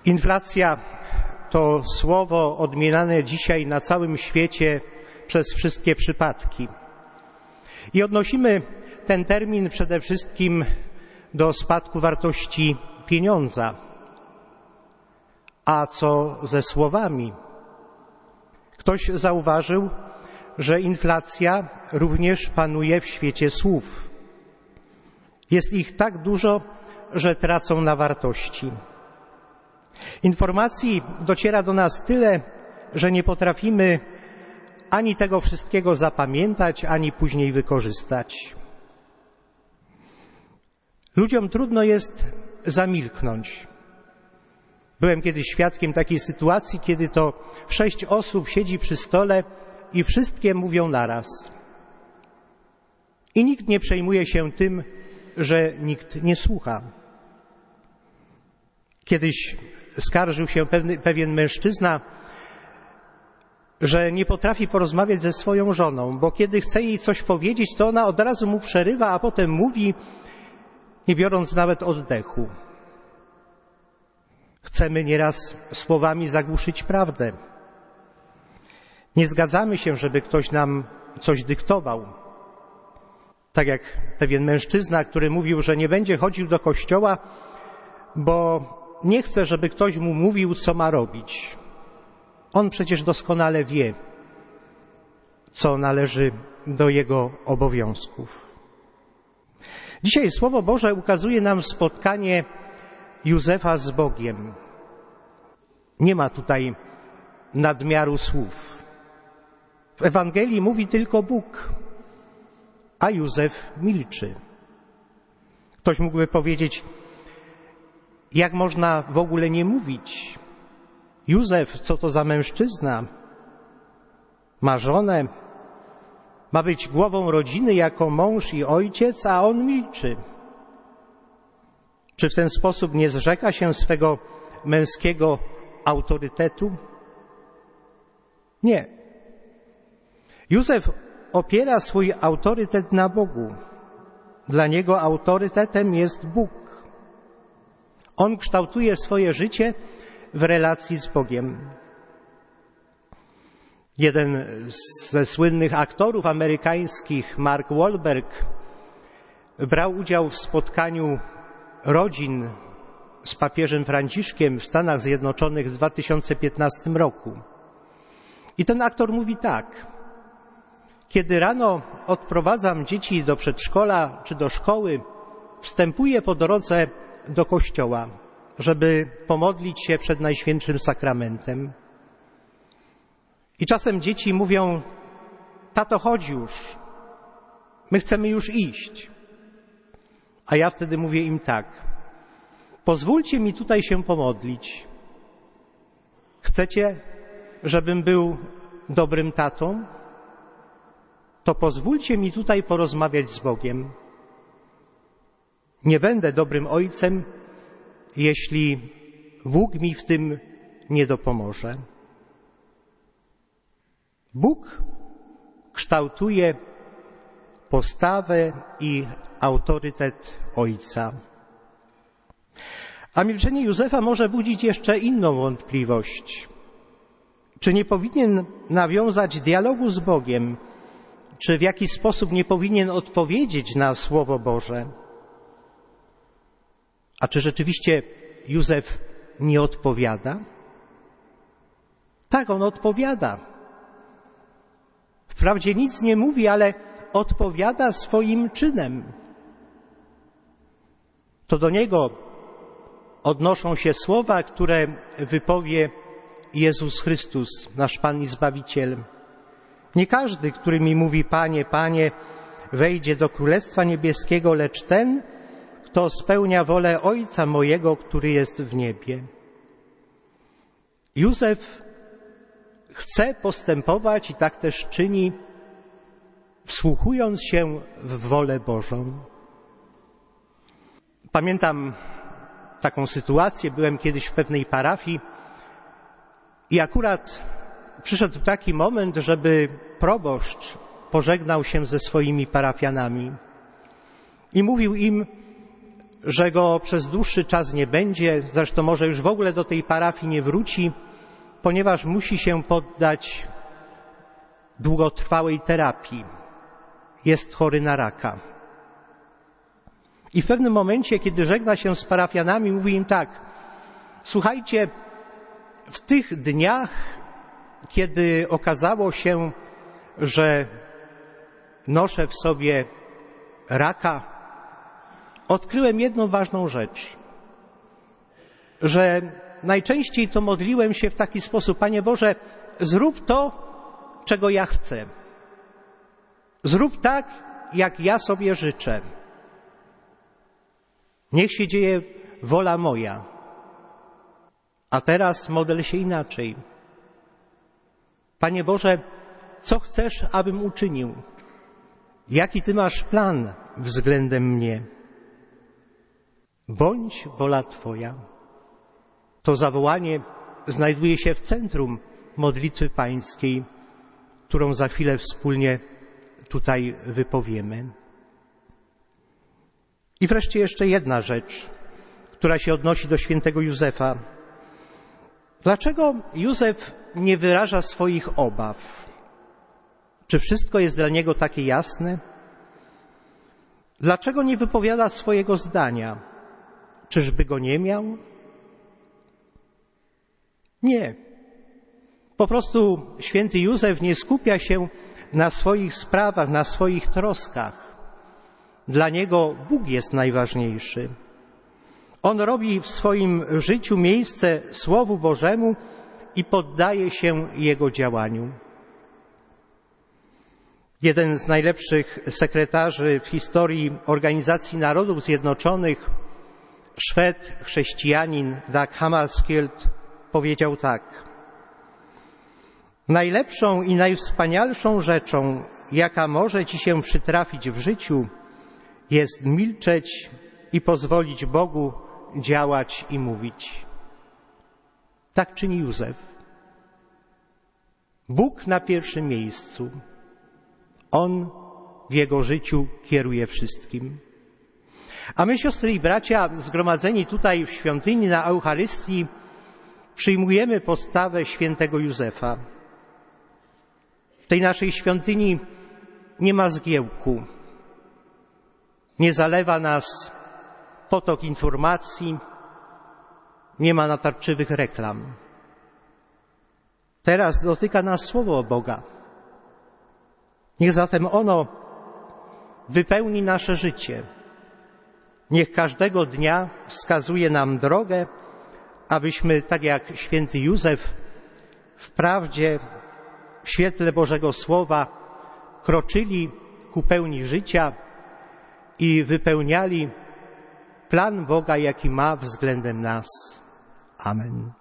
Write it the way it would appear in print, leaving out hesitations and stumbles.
Inflacja to słowo odmieniane dzisiaj na całym świecie przez wszystkie przypadki. I odnosimy ten termin przede wszystkim do spadku wartości pieniądza. A co ze słowami? Ktoś zauważył, że inflacja również panuje w świecie słów. Jest ich tak dużo, że tracą na wartości. Informacji dociera do nas tyle, że nie potrafimy ani tego wszystkiego zapamiętać, ani później wykorzystać. Ludziom trudno jest zamilknąć. Byłem kiedyś świadkiem takiej sytuacji, kiedy to 6 osób siedzi przy stole i wszystkie mówią naraz. I nikt nie przejmuje się tym, że nikt nie słucha. Kiedyś skarżył się pewien mężczyzna, że nie potrafi porozmawiać ze swoją żoną, bo kiedy chce jej coś powiedzieć, to ona od razu mu przerywa, a potem mówi, nie biorąc nawet oddechu. Chcemy nieraz słowami zagłuszyć prawdę. Nie zgadzamy się, żeby ktoś nam coś dyktował. Tak jak pewien mężczyzna, który mówił, że nie będzie chodził do kościoła, bo nie chce, żeby ktoś mu mówił, co ma robić. On przecież doskonale wie, co należy do jego obowiązków. Dzisiaj Słowo Boże ukazuje nam spotkanie Józefa z Bogiem. Nie ma tutaj nadmiaru słów. W Ewangelii mówi tylko Bóg, a Józef milczy. Ktoś mógłby powiedzieć, jak można w ogóle nie mówić? Józef, co to za mężczyzna? Ma żonę, ma być głową rodziny jako mąż i ojciec, a on milczy. Czy w ten sposób nie zrzeka się swego męskiego autorytetu? Nie. Józef opiera swój autorytet na Bogu. Dla niego autorytetem jest Bóg. On kształtuje swoje życie w relacji z Bogiem. Jeden ze słynnych aktorów amerykańskich, Mark Wahlberg, brał udział w spotkaniu rodzin z papieżem Franciszkiem w Stanach Zjednoczonych w 2015 roku. I ten aktor mówi tak: kiedy rano odprowadzam dzieci do przedszkola czy do szkoły, wstępuję po drodze do kościoła, żeby pomodlić się przed Najświętszym Sakramentem. I czasem dzieci mówią: tato, chodź już, my chcemy już iść. A ja wtedy mówię im tak: pozwólcie mi tutaj się pomodlić. Chcecie, żebym był dobrym tatą? To pozwólcie mi tutaj porozmawiać z Bogiem. Nie będę dobrym ojcem, jeśli Bóg mi w tym nie dopomoże. Bóg kształtuje postawę i autorytet ojca. A milczenie Józefa może budzić jeszcze inną wątpliwość. Czy nie powinien nawiązać dialogu z Bogiem? Czy w jakiś sposób nie powinien odpowiedzieć na Słowo Boże? A czy rzeczywiście Józef nie odpowiada? Tak, on odpowiada. Wprawdzie nic nie mówi, ale odpowiada swoim czynem. To do niego odnoszą się słowa, które wypowie Jezus Chrystus, nasz Pan i Zbawiciel. Nie każdy, który mi mówi: Panie, Panie, wejdzie do Królestwa Niebieskiego, lecz ten, kto spełnia wolę Ojca mojego, który jest w niebie. Józef chce postępować i tak też czyni, wsłuchując się w wolę Bożą. Pamiętam taką sytuację, byłem kiedyś w pewnej parafii i akurat przyszedł taki moment, żeby proboszcz pożegnał się ze swoimi parafianami i mówił im: że go przez dłuższy czas nie będzie, zresztą może już w ogóle do tej parafii nie wróci, ponieważ musi się poddać długotrwałej terapii. Jest chory na raka. I w pewnym momencie, kiedy żegna się z parafianami, mówi im tak: słuchajcie, w tych dniach, kiedy okazało się, że noszę w sobie raka, odkryłem jedną ważną rzecz, że najczęściej to modliłem się w taki sposób: Panie Boże, zrób to, czego ja chcę. Zrób tak, jak ja sobie życzę. Niech się dzieje wola moja. A teraz modlę się inaczej. Panie Boże, co chcesz, abym uczynił? Jaki Ty masz plan względem mnie? Bądź wola Twoja. To zawołanie znajduje się w centrum modlitwy pańskiej, którą za chwilę wspólnie tutaj wypowiemy. I wreszcie jeszcze jedna rzecz, która się odnosi do świętego Józefa. Dlaczego Józef nie wyraża swoich obaw? Czy wszystko jest dla niego takie jasne? Dlaczego nie wypowiada swojego zdania? Czyżby go nie miał? Nie. Po prostu święty Józef nie skupia się na swoich sprawach, na swoich troskach. Dla niego Bóg jest najważniejszy. On robi w swoim życiu miejsce Słowu Bożemu i poddaje się Jego działaniu. Jeden z najlepszych sekretarzy w historii Organizacji Narodów Zjednoczonych, Szwed, chrześcijanin Dag Hammarskjöld, powiedział tak: najlepszą i najwspanialszą rzeczą, jaka może ci się przytrafić w życiu, jest milczeć i pozwolić Bogu działać i mówić. Tak czyni Józef. Bóg na pierwszym miejscu. On w jego życiu kieruje wszystkim. A my, siostry i bracia, zgromadzeni tutaj w świątyni na Eucharystii, przyjmujemy postawę świętego Józefa. W tej naszej świątyni nie ma zgiełku. Nie zalewa nas potok informacji, nie ma natarczywych reklam. Teraz dotyka nas Słowo Boga. Niech zatem ono wypełni nasze życie. Niech każdego dnia wskazuje nam drogę, abyśmy, tak jak święty Józef, w prawdzie, w świetle Bożego Słowa kroczyli ku pełni życia i wypełniali plan Boga, jaki ma względem nas. Amen.